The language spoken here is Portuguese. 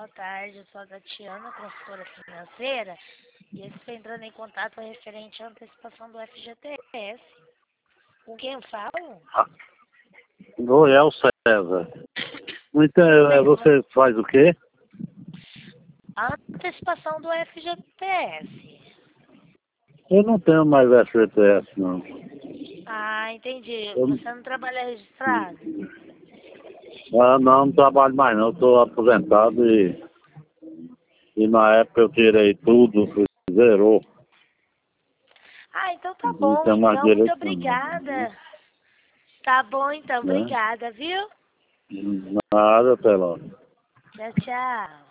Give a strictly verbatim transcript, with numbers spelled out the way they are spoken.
boa tarde. Eu sou a Tatiana, consultora financeira, e eu estou entrando em contato referente à antecipação do F G T S. Com quem eu falo? Royal César. Então, é, você faz o quê? A antecipação do F G T S. Eu não tenho mais F G T S, não. Ah, entendi. Eu, Você não trabalha registrado? ah, não, não trabalho mais não. Estou aposentado e, e na época eu tirei tudo, zerou. Ah, então tá Não bom. tenho mais Então, muito direito não. obrigada. Tá bom, então. Né? Obrigada, viu? Nada, até lá. Tchau, tchau.